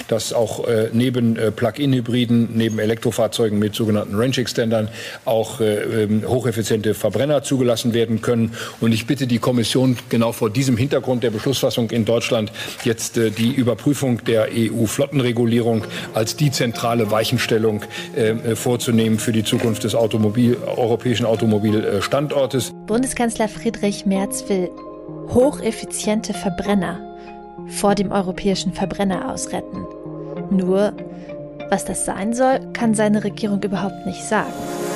dass auch neben Plug-in-Hybriden, neben Elektrofahrzeugen mit sogenannten Range-Extendern auch hocheffiziente Verbrenner zugelassen werden können. Und ich bitte die Kommission genau vor diesem Hintergrund der Beschlussfassung in Deutschland jetzt die Überprüfung der EU-Flottenregulierung als die zentrale Weichenstellung vorzunehmen für die Zukunft des europäischen Automobilstandortes. Bundeskanzler Friedrich Merz will hocheffiziente Verbrenner vor dem europäischen Verbrenner ausretten. Nur, was das sein soll, kann seine Regierung überhaupt nicht sagen.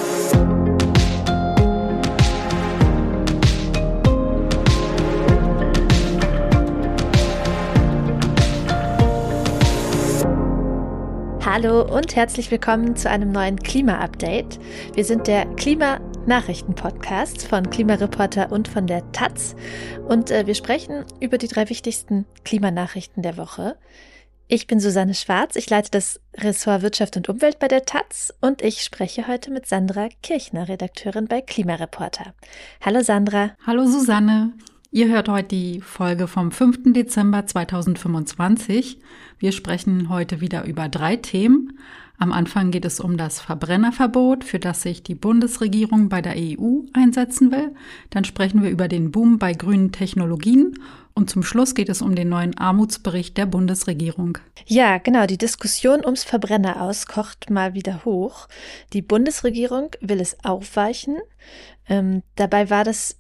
Hallo und herzlich willkommen zu einem neuen Klima-Update. Wir sind der Klimanachrichten-Podcast von Klimareporter und von der Taz und wir sprechen über die 3 wichtigsten Klimanachrichten der Woche. Ich bin Susanne Schwarz, ich leite das Ressort Wirtschaft und Umwelt bei der Taz und ich spreche heute mit Sandra Kirchner, Redakteurin bei Klimareporter. Hallo Sandra. Hallo Susanne. Ihr hört heute die Folge vom 5. Dezember 2025. Wir sprechen heute wieder über 3 Themen. Am Anfang geht es um das Verbrennerverbot, für das sich die Bundesregierung bei der EU einsetzen will. Dann sprechen wir über den Boom bei grünen Technologien. Und zum Schluss geht es um den neuen Armutsbericht der Bundesregierung. Ja, genau. Die Diskussion ums Verbrenner aus kocht mal wieder hoch. Die Bundesregierung will es aufweichen. Dabei war das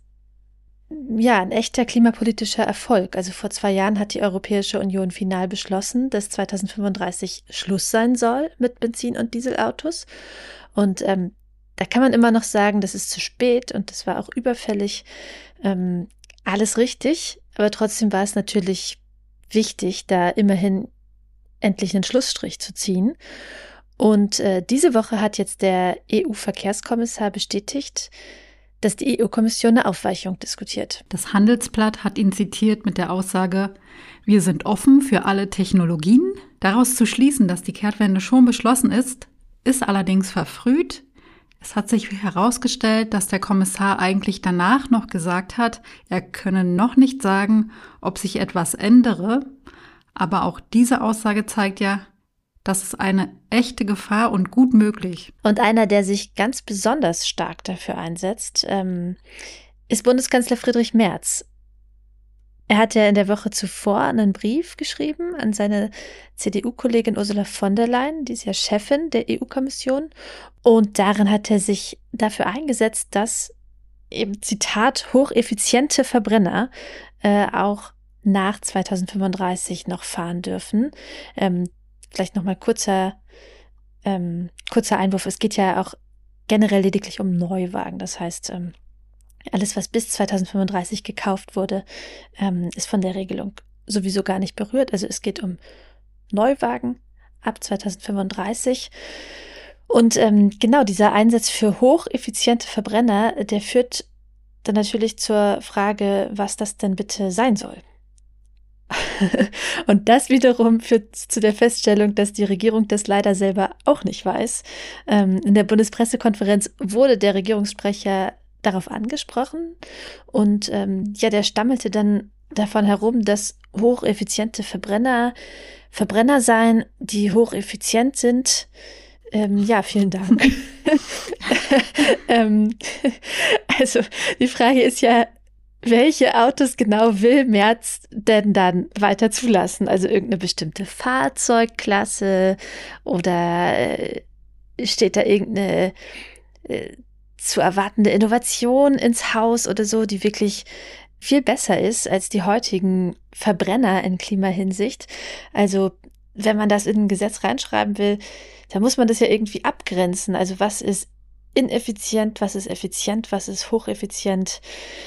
ein echter klimapolitischer Erfolg. Also vor 2 Jahren hat die Europäische Union final beschlossen, dass 2035 Schluss sein soll mit Benzin- und Dieselautos. Und da kann man immer noch sagen, das ist zu spät und das war auch überfällig. Alles richtig, aber trotzdem war es natürlich wichtig, da immerhin endlich einen Schlussstrich zu ziehen. Und diese Woche hat jetzt der EU-Verkehrskommissar bestätigt, dass die EU-Kommission eine Aufweichung diskutiert. Das Handelsblatt hat ihn zitiert mit der Aussage, wir sind offen für alle Technologien. Daraus zu schließen, dass die Kehrtwende schon beschlossen ist allerdings verfrüht. Es hat sich herausgestellt, dass der Kommissar eigentlich danach noch gesagt hat, er könne noch nicht sagen, ob sich etwas ändere. Aber auch diese Aussage zeigt ja, das ist eine echte Gefahr und gut möglich. Und einer, der sich ganz besonders stark dafür einsetzt, ist Bundeskanzler Friedrich Merz. Er hat ja in der Woche zuvor einen Brief geschrieben an seine CDU-Kollegin Ursula von der Leyen, die ist ja Chefin der EU-Kommission. Und darin hat er sich dafür eingesetzt, dass eben, Zitat, hocheffiziente Verbrenner auch nach 2035 noch fahren dürfen. Vielleicht nochmal kurzer Einwurf. Es geht ja auch generell lediglich um Neuwagen. Das heißt, alles, was bis 2035 gekauft wurde, ist von der Regelung sowieso gar nicht berührt. Also es geht um Neuwagen ab 2035. Und genau dieser Einsatz für hocheffiziente Verbrenner, der führt dann natürlich zur Frage, was das denn bitte sein soll. Und das wiederum führt zu der Feststellung, dass die Regierung das leider selber auch nicht weiß. In der Bundespressekonferenz wurde der Regierungssprecher darauf angesprochen und der stammelte dann davon herum, dass hocheffiziente Verbrenner seien, die hocheffizient sind. Vielen Dank. Also die Frage ist ja, welche Autos genau will Merz denn dann weiter zulassen? Also irgendeine bestimmte Fahrzeugklasse oder steht da irgendeine zu erwartende Innovation ins Haus oder so, die wirklich viel besser ist als die heutigen Verbrenner in Klimahinsicht? Also wenn man das in ein Gesetz reinschreiben will, dann muss man das ja irgendwie abgrenzen. Also was ist ineffizient, was ist effizient, was ist hocheffizient.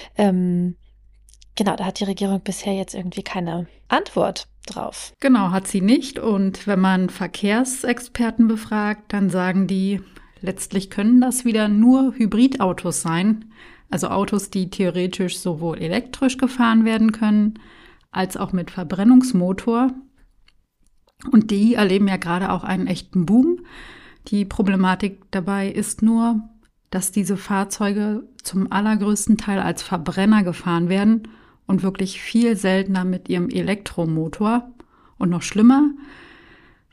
Da hat die Regierung bisher jetzt irgendwie keine Antwort drauf. Genau, hat sie nicht. Und wenn man Verkehrsexperten befragt, dann sagen die, letztlich können das wieder nur Hybridautos sein. Also Autos, die theoretisch sowohl elektrisch gefahren werden können, als auch mit Verbrennungsmotor. Und die erleben ja gerade auch einen echten Boom. Die Problematik dabei ist nur, dass diese Fahrzeuge zum allergrößten Teil als Verbrenner gefahren werden und wirklich viel seltener mit ihrem Elektromotor. Und noch schlimmer,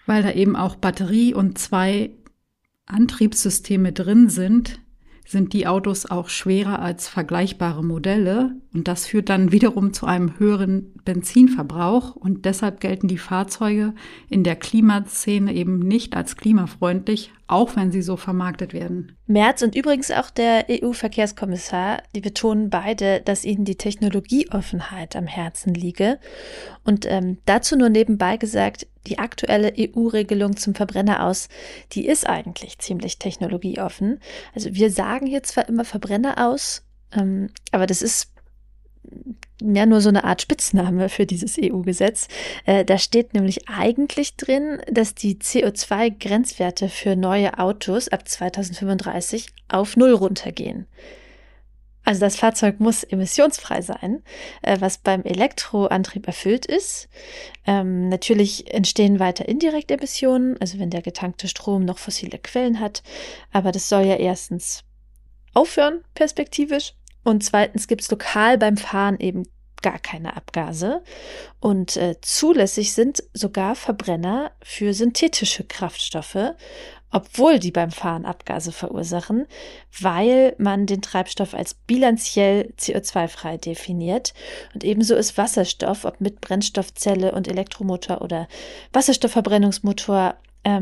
Weil da eben auch Batterie und 2 Antriebssysteme drin sind die Autos auch schwerer als vergleichbare Modelle. Und das führt dann wiederum zu einem höheren Benzinverbrauch. Und deshalb gelten die Fahrzeuge in der Klimaszene eben nicht als klimafreundlich, auch wenn sie so vermarktet werden. Merz und übrigens auch der EU-Verkehrskommissar, die betonen beide, dass ihnen die Technologieoffenheit am Herzen liege. Und dazu nur nebenbei gesagt, die aktuelle EU-Regelung zum Verbrenner aus, die ist eigentlich ziemlich technologieoffen. Also wir sagen hier zwar immer Verbrenner aus, aber das ist ja nur so eine Art Spitzname für dieses EU-Gesetz. Da steht nämlich eigentlich drin, dass die CO2-Grenzwerte für neue Autos ab 2035 auf 0 runtergehen. Also das Fahrzeug muss emissionsfrei sein, was beim Elektroantrieb erfüllt ist. Natürlich entstehen weiter indirekte Emissionen, also wenn der getankte Strom noch fossile Quellen hat. Aber das soll ja erstens aufhören, perspektivisch. Und zweitens gibt es lokal beim Fahren eben gar keine Abgase. Und zulässig sind sogar Verbrenner für synthetische Kraftstoffe, obwohl die beim Fahren Abgase verursachen, weil man den Treibstoff als bilanziell CO2-frei definiert. Und ebenso ist Wasserstoff, ob mit Brennstoffzelle und Elektromotor oder Wasserstoffverbrennungsmotor,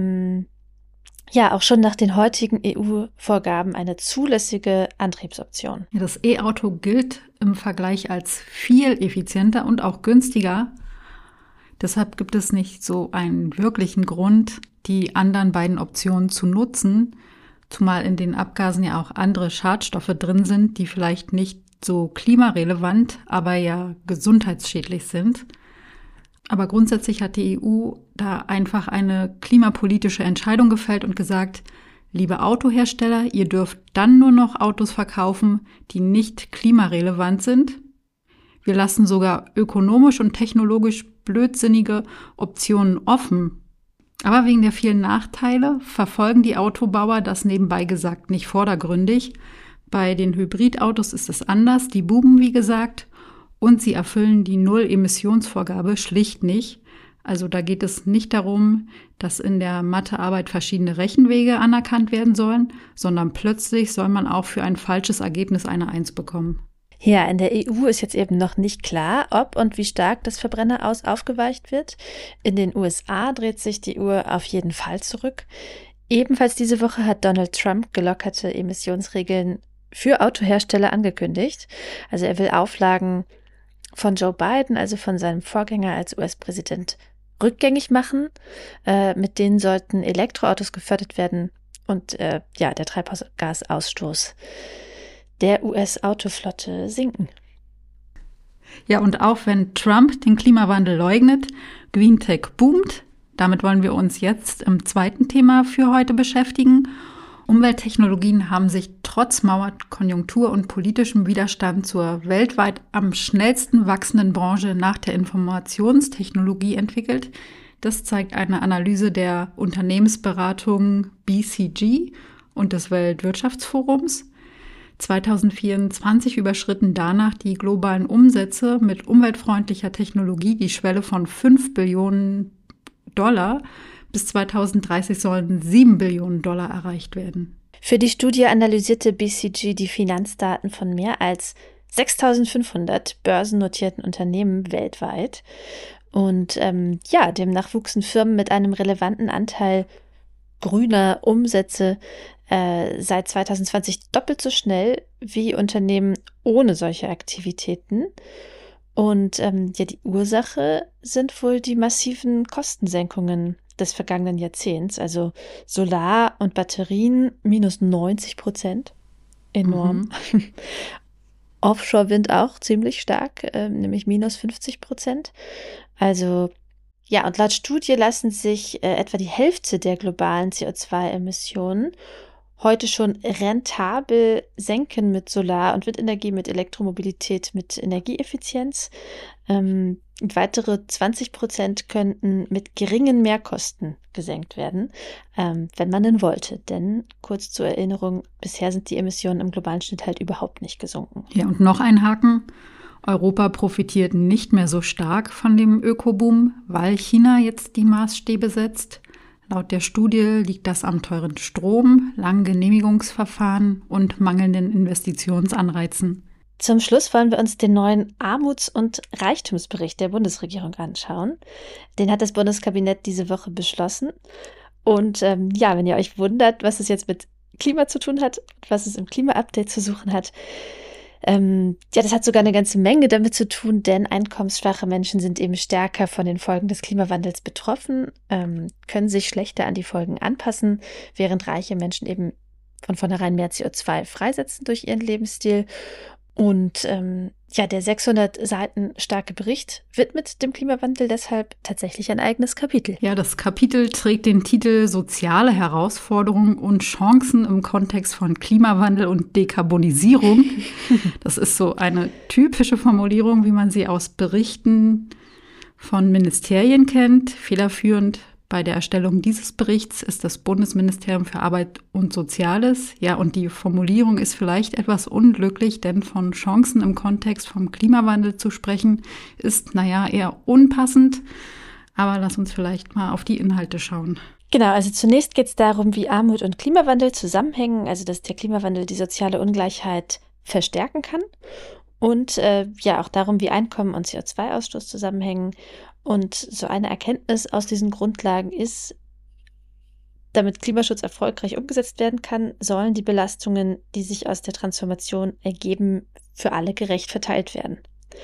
auch schon nach den heutigen EU-Vorgaben eine zulässige Antriebsoption. Das E-Auto gilt im Vergleich als viel effizienter und auch günstiger. Deshalb gibt es nicht so einen wirklichen Grund, die anderen beiden Optionen zu nutzen, zumal in den Abgasen ja auch andere Schadstoffe drin sind, die vielleicht nicht so klimarelevant, aber ja gesundheitsschädlich sind. Aber grundsätzlich hat die EU da einfach eine klimapolitische Entscheidung gefällt und gesagt, liebe Autohersteller, ihr dürft dann nur noch Autos verkaufen, die nicht klimarelevant sind. Wir lassen sogar ökonomisch und technologisch blödsinnige Optionen offen. Aber wegen der vielen Nachteile verfolgen die Autobauer das nebenbei gesagt nicht vordergründig. Bei den Hybridautos ist es anders, die buben wie gesagt, und sie erfüllen die Null-Emissionsvorgabe schlicht nicht. Also da geht es nicht darum, dass in der Mathearbeit verschiedene Rechenwege anerkannt werden sollen, sondern plötzlich soll man auch für ein falsches Ergebnis eine 1 bekommen. Ja, in der EU ist jetzt eben noch nicht klar, ob und wie stark das Verbrenner aus aufgeweicht wird. In den USA dreht sich die Uhr auf jeden Fall zurück. Ebenfalls diese Woche hat Donald Trump gelockerte Emissionsregeln für Autohersteller angekündigt. Also er will Auflagen von Joe Biden, also von seinem Vorgänger als US-Präsident, rückgängig machen. Mit denen sollten Elektroautos gefördert werden und der Treibhausgasausstoß der US-Autoflotte sinken. Ja, und auch wenn Trump den Klimawandel leugnet, Green Tech boomt. Damit wollen wir uns jetzt im zweiten Thema für heute beschäftigen. Umwelttechnologien haben sich trotz Mauerkonjunktur und politischem Widerstand zur weltweit am schnellsten wachsenden Branche nach der Informationstechnologie entwickelt. Das zeigt eine Analyse der Unternehmensberatung BCG und des Weltwirtschaftsforums. 2024 überschritten danach die globalen Umsätze mit umweltfreundlicher Technologie die Schwelle von $5 Billionen. Bis 2030 sollen $7 Billionen erreicht werden. Für die Studie analysierte BCG die Finanzdaten von mehr als 6.500 börsennotierten Unternehmen weltweit. Und demnach wuchsen Firmen mit einem relevanten Anteil grüner Umsätze seit 2020 doppelt so schnell wie Unternehmen ohne solche Aktivitäten. Und die Ursache sind wohl die massiven Kostensenkungen des vergangenen Jahrzehnts. Also Solar und Batterien minus 90%. Enorm. Offshore-Wind auch ziemlich stark, nämlich minus 50%. Also ja, und laut Studie lassen sich etwa die Hälfte der globalen CO2-Emissionen heute schon rentabel senken mit Solar- und Windenergie, mit Elektromobilität, mit Energieeffizienz. Weitere 20% könnten mit geringen Mehrkosten gesenkt werden, wenn man denn wollte. Denn, kurz zur Erinnerung, bisher sind die Emissionen im globalen Schnitt halt überhaupt nicht gesunken. Ja, und noch ein Haken. Europa profitiert nicht mehr so stark von dem Ökoboom, weil China jetzt die Maßstäbe setzt. Laut der Studie liegt das am teuren Strom, langen Genehmigungsverfahren und mangelnden Investitionsanreizen. Zum Schluss wollen wir uns den neuen Armuts- und Reichtumsbericht der Bundesregierung anschauen. Den hat das Bundeskabinett diese Woche beschlossen. Und wenn ihr euch wundert, was es jetzt mit Klima zu tun hat, was es im Klima-Update zu suchen hat, das hat sogar eine ganze Menge damit zu tun, denn einkommensschwache Menschen sind eben stärker von den Folgen des Klimawandels betroffen, können sich schlechter an die Folgen anpassen, während reiche Menschen eben von vornherein mehr CO2 freisetzen durch ihren Lebensstil. Und der 600 Seiten starke Bericht widmet dem Klimawandel deshalb tatsächlich ein eigenes Kapitel. Ja, das Kapitel trägt den Titel Soziale Herausforderungen und Chancen im Kontext von Klimawandel und Dekarbonisierung. Das ist so eine typische Formulierung, wie man sie aus Berichten von Ministerien kennt. Federführend bei der Erstellung dieses Berichts ist das Bundesministerium für Arbeit und Soziales. Ja, und die Formulierung ist vielleicht etwas unglücklich, denn von Chancen im Kontext vom Klimawandel zu sprechen, ist, eher unpassend. Aber lass uns vielleicht mal auf die Inhalte schauen. Genau, also zunächst geht es darum, wie Armut und Klimawandel zusammenhängen, also dass der Klimawandel die soziale Ungleichheit verstärken kann. Und auch darum, wie Einkommen und CO2-Ausstoß zusammenhängen. Und so eine Erkenntnis aus diesen Grundlagen ist, damit Klimaschutz erfolgreich umgesetzt werden kann, sollen die Belastungen, die sich aus der Transformation ergeben, für alle gerecht verteilt werden.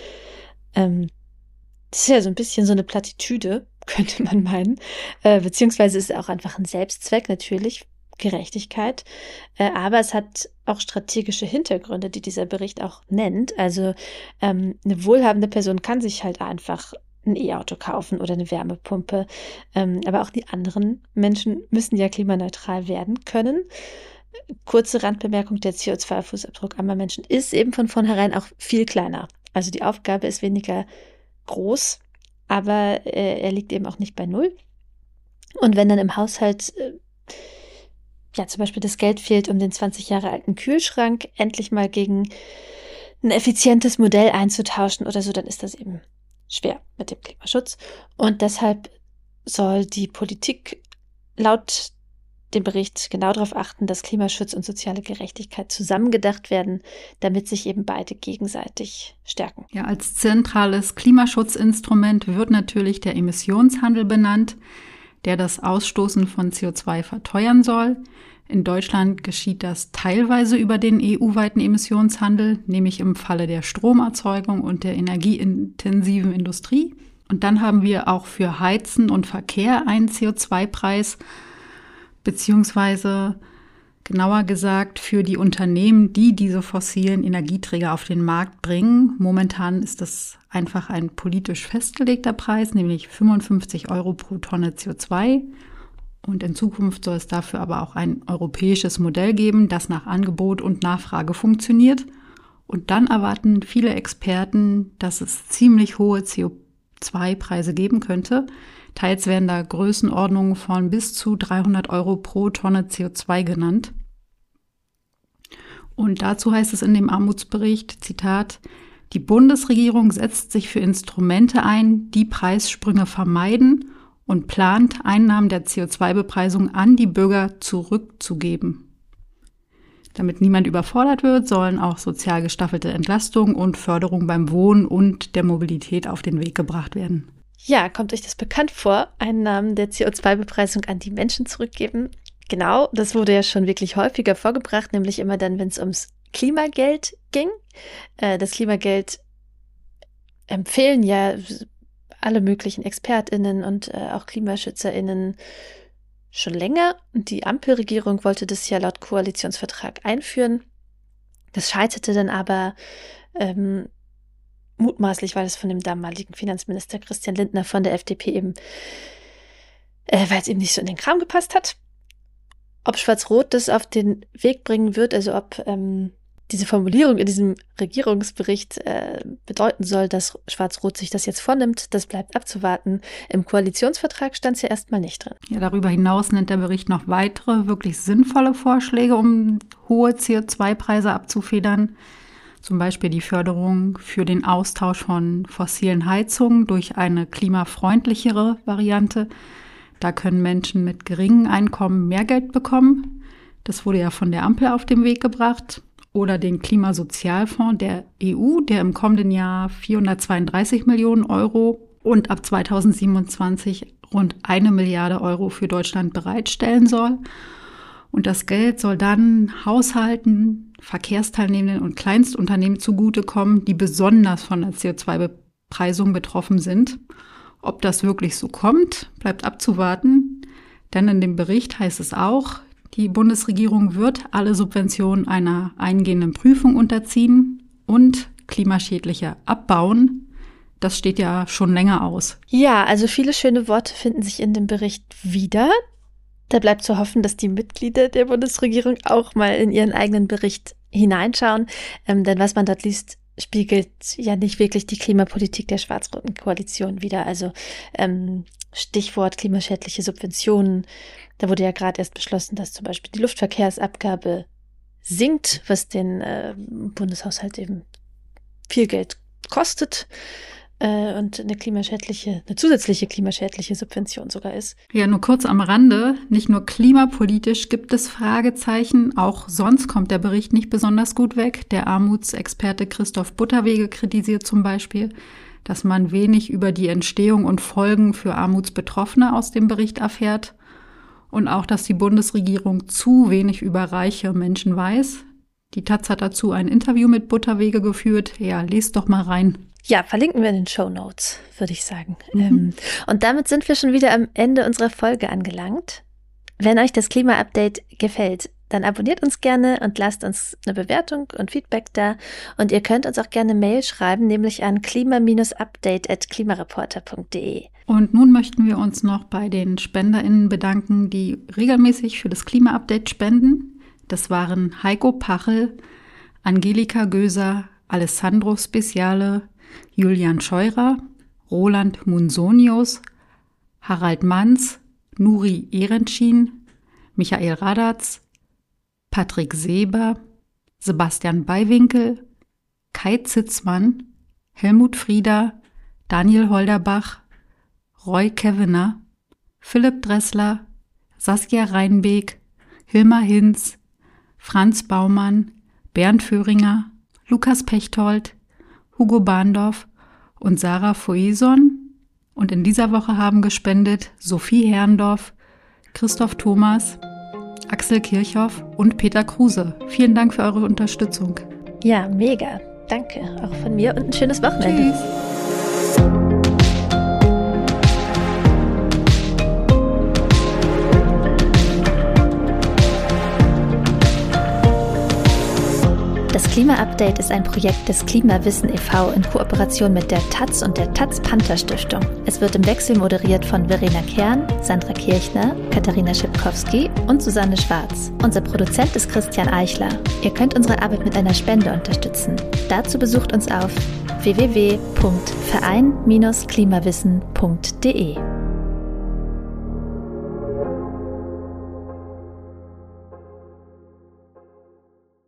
Das ist ja so ein bisschen so eine Plattitüde, könnte man meinen, beziehungsweise ist es auch einfach ein Selbstzweck, natürlich, Gerechtigkeit, aber es hat auch strategische Hintergründe, die dieser Bericht auch nennt. Also eine wohlhabende Person kann sich halt einfach ein E-Auto kaufen oder eine Wärmepumpe, aber auch die anderen Menschen müssen ja klimaneutral werden können. Kurze Randbemerkung, der CO2-Fußabdruck armer Menschen ist eben von vornherein auch viel kleiner. Also die Aufgabe ist weniger groß, aber er liegt eben auch nicht bei null. Und wenn dann im Haushalt zum Beispiel das Geld fehlt, um den 20 Jahre alten Kühlschrank endlich mal gegen ein effizientes Modell einzutauschen oder so, dann ist das eben schwer mit dem Klimaschutz. Und deshalb soll die Politik laut dem Bericht genau darauf achten, dass Klimaschutz und soziale Gerechtigkeit zusammengedacht werden, damit sich eben beide gegenseitig stärken. Ja, als zentrales Klimaschutzinstrument wird natürlich der Emissionshandel benannt, der das Ausstoßen von CO2 verteuern soll. In Deutschland geschieht das teilweise über den EU-weiten Emissionshandel, nämlich im Falle der Stromerzeugung und der energieintensiven Industrie. Und dann haben wir auch für Heizen und Verkehr einen CO2-Preis, beziehungsweise genauer gesagt für die Unternehmen, die diese fossilen Energieträger auf den Markt bringen. Momentan ist das einfach ein politisch festgelegter Preis, nämlich 55 € pro Tonne CO2. Und in Zukunft soll es dafür aber auch ein europäisches Modell geben, das nach Angebot und Nachfrage funktioniert. Und dann erwarten viele Experten, dass es ziemlich hohe CO2-Preise geben könnte. Teils werden da Größenordnungen von bis zu 300 € pro Tonne CO2 genannt. Und dazu heißt es in dem Armutsbericht, Zitat, die Bundesregierung setzt sich für Instrumente ein, die Preissprünge vermeiden und plant, Einnahmen der CO2-Bepreisung an die Bürger zurückzugeben. Damit niemand überfordert wird, sollen auch sozial gestaffelte Entlastung und Förderung beim Wohnen und der Mobilität auf den Weg gebracht werden. Ja, kommt euch das bekannt vor, Einnahmen der CO2-Bepreisung an die Menschen zurückgeben? Genau, das wurde ja schon wirklich häufiger vorgebracht, nämlich immer dann, wenn es ums Klimageld ging. Das Klimageld empfehlen ja alle möglichen ExpertInnen und auch KlimaschützerInnen schon länger. Und die Ampelregierung wollte das ja laut Koalitionsvertrag einführen. Das scheiterte dann aber mutmaßlich, weil es von dem damaligen Finanzminister Christian Lindner von der FDP eben, weil es eben nicht so in den Kram gepasst hat. Ob Schwarz-Rot das auf den Weg bringen wird, also ob diese Formulierung in diesem Regierungsbericht bedeuten soll, dass Schwarz-Rot sich das jetzt vornimmt, das bleibt abzuwarten. Im Koalitionsvertrag stand es ja erstmal nicht drin. Ja, darüber hinaus nennt der Bericht noch weitere, wirklich sinnvolle Vorschläge, um hohe CO2-Preise abzufedern. Zum Beispiel die Förderung für den Austausch von fossilen Heizungen durch eine klimafreundlichere Variante. Da können Menschen mit geringem Einkommen mehr Geld bekommen. Das wurde ja von der Ampel auf den Weg gebracht. Oder den Klimasozialfonds der EU, der im kommenden Jahr 432 Millionen Euro und ab 2027 rund 1 Milliarde Euro für Deutschland bereitstellen soll. Und das Geld soll dann Haushalten, Verkehrsteilnehmenden und Kleinstunternehmen zugutekommen, die besonders von der CO2-Bepreisung betroffen sind. Ob das wirklich so kommt, bleibt abzuwarten. Denn in dem Bericht heißt es auch, die Bundesregierung wird alle Subventionen einer eingehenden Prüfung unterziehen und klimaschädliche abbauen. Das steht ja schon länger aus. Ja, also viele schöne Worte finden sich in dem Bericht wieder. Da bleibt zu hoffen, dass die Mitglieder der Bundesregierung auch mal in ihren eigenen Bericht hineinschauen. Denn was man dort liest, spiegelt ja nicht wirklich die Klimapolitik der schwarz-roten Koalition wider. Also Stichwort klimaschädliche Subventionen. Da wurde ja gerade erst beschlossen, dass zum Beispiel die Luftverkehrsabgabe sinkt, was den Bundeshaushalt eben viel Geld kostet und eine zusätzliche klimaschädliche Subvention sogar ist. Ja, nur kurz am Rande. Nicht nur klimapolitisch gibt es Fragezeichen, auch sonst kommt der Bericht nicht besonders gut weg. Der Armutsexperte Christoph Butterwege kritisiert zum Beispiel, dass man wenig über die Entstehung und Folgen für Armutsbetroffene aus dem Bericht erfährt. Und auch, dass die Bundesregierung zu wenig über reiche Menschen weiß. Die Taz hat dazu ein Interview mit Butterwege geführt. Ja, lest doch mal rein. Ja, verlinken wir in den Shownotes, würde ich sagen. Und damit sind wir schon wieder am Ende unserer Folge angelangt. Wenn euch das Klima-Update gefällt, dann abonniert uns gerne und lasst uns eine Bewertung und Feedback da. Und ihr könnt uns auch gerne Mail schreiben, nämlich an klima-update@klimareporter.de. Und nun möchten wir uns noch bei den SpenderInnen bedanken, die regelmäßig für das Klima-Update spenden. Das waren Heiko Pachel, Angelika Göser, Alessandro Speciale, Julian Scheurer, Roland Munsonius, Harald Manz, Nuri Ehrentschien, Michael Radatz, Patrick Seber, Sebastian Beiwinkel, Kai Zitzmann, Helmut Frieder, Daniel Holderbach, Roy Kevener, Philipp Dressler, Saskia Reinbeek, Hilmar Hinz, Franz Baumann, Bernd Föhringer, Lukas Pechtold, Hugo Bahndorf und Sarah Foeson. Und in dieser Woche haben gespendet Sophie Herrndorf, Christoph Thomas, Axel Kirchhoff und Peter Kruse. Vielen Dank für eure Unterstützung. Ja, mega. Danke. Auch von mir und ein schönes Wochenende. Tschüss. Das Klima-Update ist ein Projekt des Klimawissen e.V. in Kooperation mit der Taz und der Taz-Panther-Stiftung. Es wird im Wechsel moderiert von Verena Kern, Sandra Kirchner, Katharina Schipkowski und Susanne Schwarz. Unser Produzent ist Christian Eichler. Ihr könnt unsere Arbeit mit einer Spende unterstützen. Dazu besucht uns auf www.verein-klimawissen.de.